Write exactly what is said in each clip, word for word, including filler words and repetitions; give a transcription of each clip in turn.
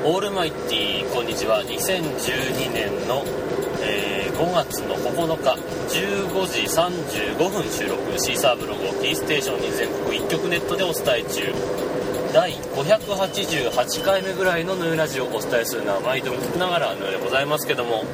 オールマイティーこんにちは。にせんじゅうにねんの、えー、ごがつのここのかじゅうごじさんじゅうごふん収録、シーサーブログをキーステーションに全国一曲ネットでお伝え中、だいごひゃくはちじゅうはちかいめぐらいのヌーラジオをお伝えするのは毎度聞きながらヌーでございますけども、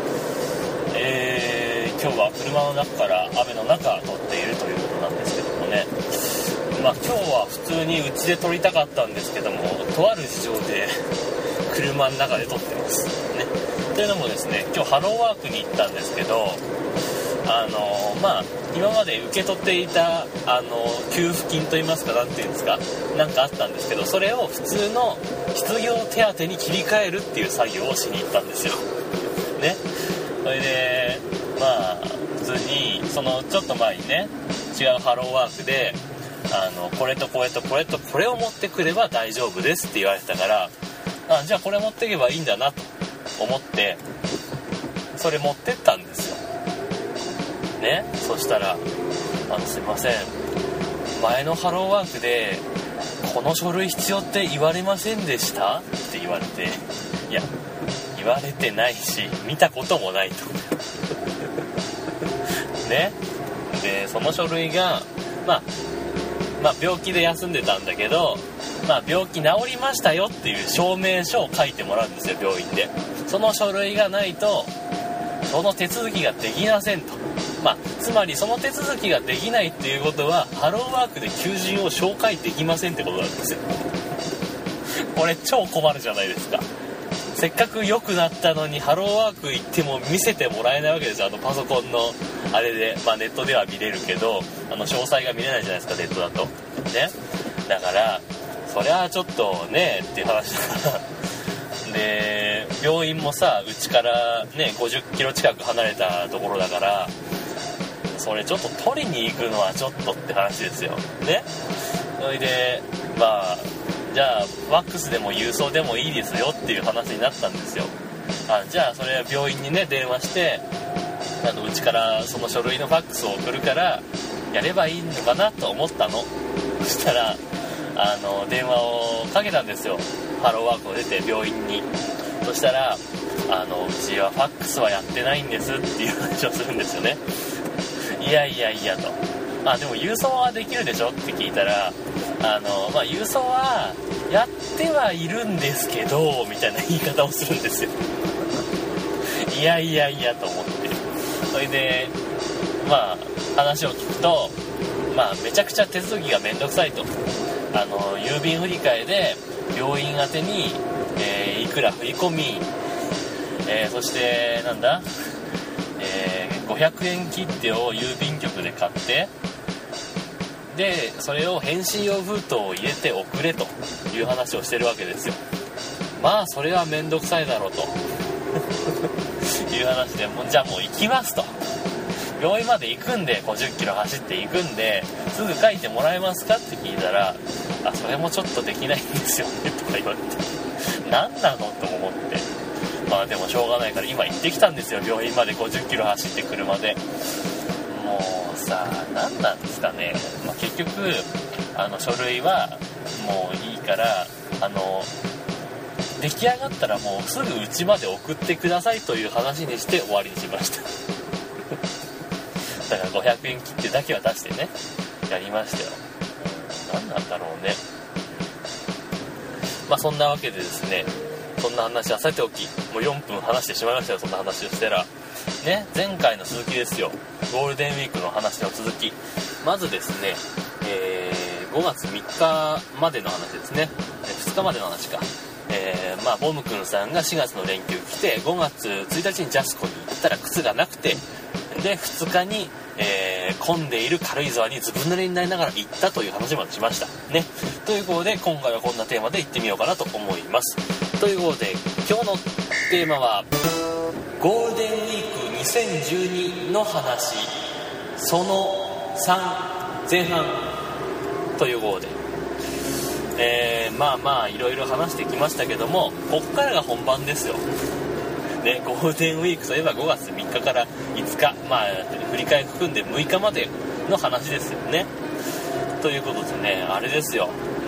えー、今日は車の中から雨の中撮っているということなんですけどもね、まあ今日は普通にうちで撮りたかったんですけども、とある事情で車の中で撮ってますね。というのもですね、今日ハローワークに行ったんですけど、あのまあ今まで受け取っていたあの給付金といいますか、なんていうんですか、なんかあったんですけど、それを普通の失業手当に切り替えるっていう作業をしに行ったんですよね。それでまあ普通にそのちょっと前にね、違うハローワークであのこれとこれとこれとこれを持ってくれば大丈夫ですって言われてたから、あじゃあこれ持っていけばいいんだなと思ってそれ持ってったんですよね。そしたらあのすいません、前のハローワークでこの書類必要って言われませんでしたって言われて、いや言われてないし見たこともないとね。でその書類がまあまあ病気で休んでたんだけど、まあ病気治りましたよっていう証明書を書いてもらうんですよ、病院で。その書類がないとその手続きができませんと。まあつまりその手続きができないっていうことはハローワークで求人を紹介できませんってことなんですよこれ超困るじゃないですか。せっかく良くなったのにハローワーク行っても見せてもらえないわけですよ。あのパソコンのあれで、まあネットでは見れるけど、あの詳細が見れないじゃないですか、ネットだとね。だからそりゃちょっとねっていう話だからで病院もさ、うちからねごじゅっキロ近く離れたところだから、それちょっと取りに行くのはちょっとって話ですよね。それでまあじゃあファックスでも郵送でもいいですよっていう話になったんですよ。あじゃあそれは病院にね電話して、あのうちからその書類のファックスを送るからやればいいのかなと思ったの。そしたらあの電話をかけたんですよ、ハローワークを出て病院に。そしたらあのうちはファックスはやってないんですっていう話をするんですよね。いやいやいやと、あでも郵送はできるでしょって聞いたら、あの、まあ、郵送はやってはいるんですけどみたいな言い方をするんですよいやいやいやと思って、それでまあ話を聞くと、まあめちゃくちゃ手続きがめんどくさいと。あの郵便振り替えで病院宛てに、えー、いくら振り込み、えー、そしてなんだ、えー、ごひゃくえん切手を郵便局で買って、でそれを返信用封筒を入れて送れという話をしてるわけですよ。まあそれはめんどくさいだろうという話で、もうじゃあもう行きますと、病院まで行くんでごじゅっキロ走って行くんですぐ書いてもらえますかって聞いたら、あそれもちょっとできないんですよねとか言われて何なのと思って、まあでもしょうがないから今行ってきたんですよ、病院までごじゅっキロ走って車で。もうさ何なんですかね、まあ、結局あの書類はもういいからあの出来上がったらもうすぐうちまで送ってくださいという話にして終わりにしましただからごひゃくえん切手だけは出してねやりましたよ。何なんだろうね。まあそんなわけでですね、そんな話はさておき、もうよんぷん話してしまいましたよ。そんな話をしたらね、前回の続きですよ、ゴールデンウィークの話の続き。まずですね、えー、ごがつみっかまでの話ですね、ふつかまでの話か。えー、まあボムくんさんがしがつの連休来て、ごがつついたちにジャスコに行ったら靴がなくて、でふつかに、えー、混んでいる軽井沢にずぶ濡れになりながら行ったという話までしましたね。ということで今回はこんなテーマで行ってみようかなと思います。ということで今日のテーマはゴールデンウィークにせんじゅうにの話そのさん前半ということで、えー、まあまあいろいろ話してきましたけども、こっからが本番ですよね。ゴールデンウィークといえばごがつみっかからいつか、まあ振り替え含んでむいかまでの話ですよね。ということでね、あれですよ、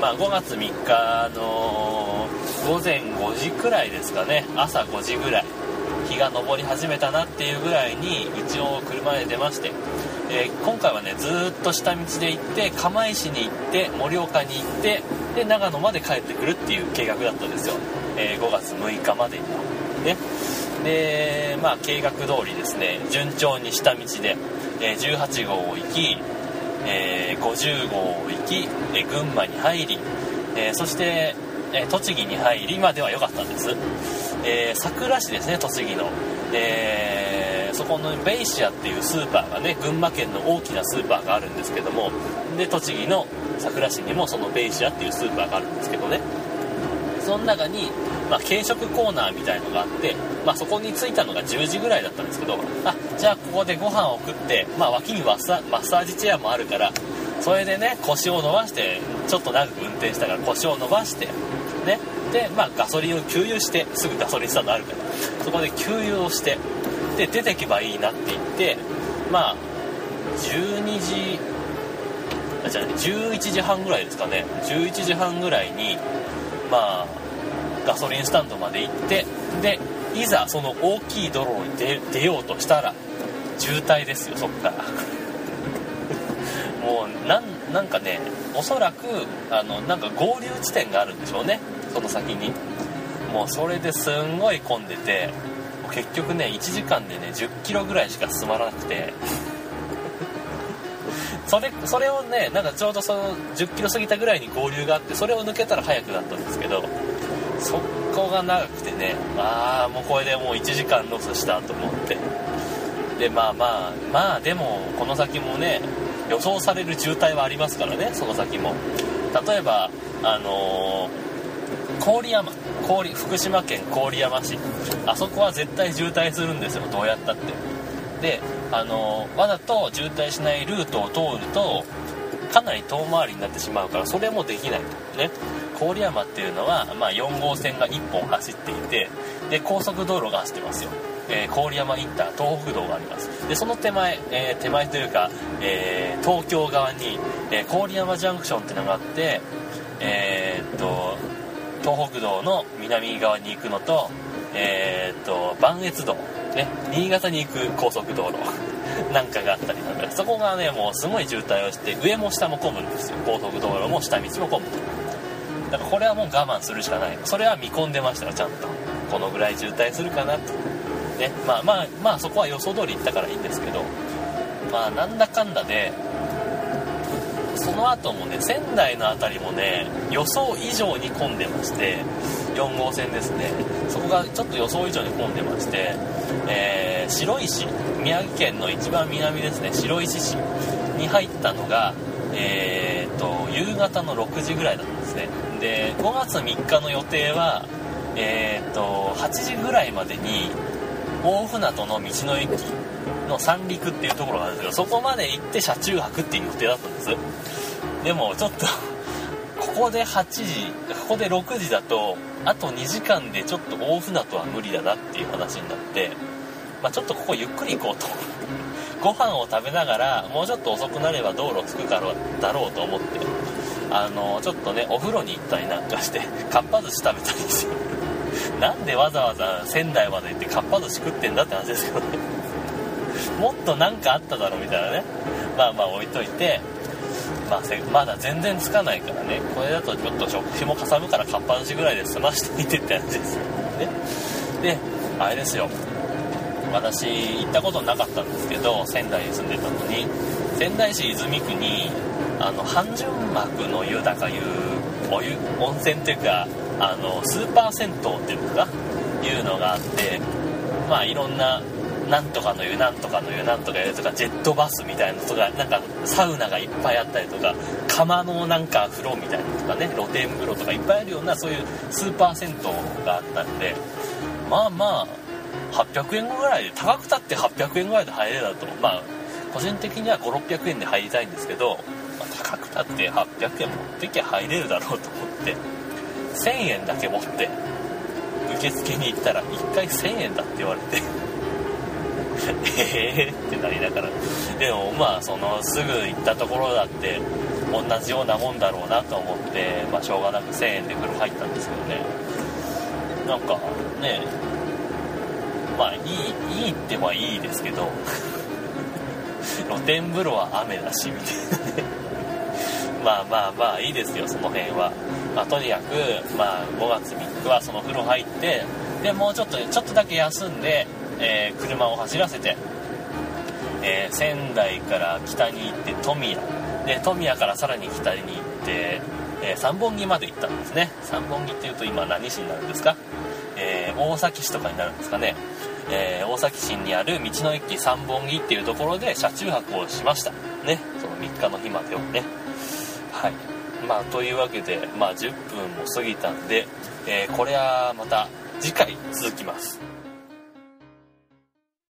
まあ、ごがつみっかのごぜんごじくらいですかね、朝ごじぐらい、日が昇り始めたなっていうぐらいに一応車で出まして、えー、今回はねずーっと下道で行って釜石に行って盛岡に行ってで長野まで帰ってくるっていう計画だったんですよ、えー、ごがつむいかまでにはね。でまあ計画通りですね、順調に下道で、えー、じゅうはちごうを行き、えー、ごじゅうごうを行き、えー、群馬に入り、えー、そして、えー、栃木に入りまでは良かったんです。えー、佐倉市ですね、栃木の、えー、そこのベイシアっていうスーパーがね、群馬県の大きなスーパーがあるんですけども、で栃木の佐倉市にもそのベイシアっていうスーパーがあるんですけどね、その中に、まあ、軽食コーナーみたいのがあって、まあ、そこに着いたのがじゅうじぐらいだったんですけど、あじゃあここでご飯を食って、まあ、脇にマッサ、マッサージチェアもあるからそれでね腰を伸ばして、ちょっと長く運転したから腰を伸ばしてね、で、まあ、ガソリンを給油して、すぐガソリンスタンドあるからそこで給油をしてで出てけばいいなって言って、まあじゅうにじあじゃあねじゅういちじはんぐらいですかね、じゅういちじはんぐらいにまあガソリンスタンドまで行って、でいざその大きい道路に 出, 出ようとしたら渋滞ですよ、そっからもう な, んなんかねおそらくあのなんか合流地点があるんでしょうね、その先に。もうそれですんごい混んでて、結局ねいちじかんでねじゅっキロぐらいしか進まなくてそれそれをねなんかちょうどそのじゅっキロ過ぎたぐらいに合流があって、それを抜けたら早くなったんですけど、そこが長くてね、ああもうこれでもういちじかんロスしたと思って、でまあまあまあでもこの先もね予想される渋滞はありますからね、その先も。例えばあのー、郡山郡福島県郡山市、あそこは絶対渋滞するんですよ、どうやったって。であのー、わざと渋滞しないルートを通るとかなり遠回りになってしまうから、それもできないとね。郡山っていうのは、まあ、よんごうせんがいっぽん走っていて、で高速道路が走ってますよ、えー、郡山インター東北道があります。でその手前、えー、手前というか、えー、東京側に、えー、郡山ジャンクションってのがあって、えー、っと東北道の南側に行くのと、えー、っと磐越道、ね、新潟に行く高速道路なんかがあったりなんか、そこがねもうすごい渋滞をして、上も下も混むんですよ、高速道路も下道も混む。だからこれはもう我慢するしかない。それは見込んでましたよ、ちゃんと。このぐらい渋滞するかなとね。まあまあまあそこは予想通り行ったからいいんですけど、まあなんだかんだでその後もね仙台のあたりもね予想以上に混んでまして、よんごうせんですね、そこがちょっと予想以上に混んでまして、えー、白石、宮城県の一番南ですね、白石市に入ったのがえー、と夕方のろくじぐらいだったんですね。でごがつみっかの予定は、えー、とはちじぐらいまでに大船渡の道の駅の三陸っていうところがあるんですけど、そこまで行って車中泊っていう予定だったんです。でもちょっとここではちじここでろくじだとあとにじかんでちょっと大船渡は無理だなっていう話になって、まあ、ちょっとここゆっくり行こうとご飯を食べながらもうちょっと遅くなれば道路着くからだろうと思って、あのちょっとねお風呂に行ったりなんかしてかっぱ寿司食べたりしてなんでわざわざ仙台まで行ってかっぱ寿司食ってんだって話ですけどねもっとなんかあっただろうみたいなね。まあまあ置いといて、まあ、まだ全然つかないからね、これだとちょっと食費もかさむからかっぱ寿司ぐらいで済ましてみてって話ですよね。であれですよ、私行ったことなかったんですけど、仙台に住んでたのに、仙台市泉区にあの半純膜の湯だかいうお湯温泉っていうかあのスーパー銭湯っていうのかいうのがあって、まあいろんななんとかの湯なんとかの湯なんとかいうとかジェットバスみたいなのとかなんかサウナがいっぱいあったりとか釜のなんか風呂みたいなのとかね露天風呂とかいっぱいあるようなそういうスーパー銭湯があったんで、まあまあはっぴゃくえんぐらいで、高くたってはっぴゃくえんぐらいで入れるだと、まあ個人的にはごひゃくろっぴゃくえんで入りたいんですけど、まあ、高くたってはっぴゃくえん持ってきゃ入れるだろうと思ってせんえんだけ持って受付に行ったらいっかいせんえんだって言われてえーってなりながら、でもまあそのすぐ行ったところだって同じようなもんだろうなと思って、まあ、しょうがなくせんえんで風呂入ったんですけどね、なんかね、まあいいいいってはいいですけど露天風呂は雨だしみたいなねまあまあまあいいですよ、その辺は。まあ、とにかく、まあ、ごがつみっかはその風呂入って、でもうちょっとちょっとだけ休んで、えー、車を走らせて、えー、仙台から北に行って富谷で、富谷からさらに北に行って、えー、三本木まで行ったんですね。三本木っていうと今何市になるんですか、えー、大崎市とかになるんですかね。えー、大崎市にある道の駅三本木っていうところで車中泊をしましたね、そのみっかの日までをね。はい、まあというわけで、まあじゅっぷんも過ぎたんで、えー、これはまた次回続きます。